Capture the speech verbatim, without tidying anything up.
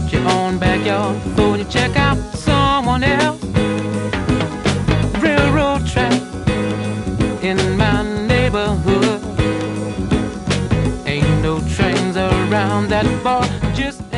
your own backyard before you check out someone else. Railroad track in my neighborhood. Ain't no trains around that far, just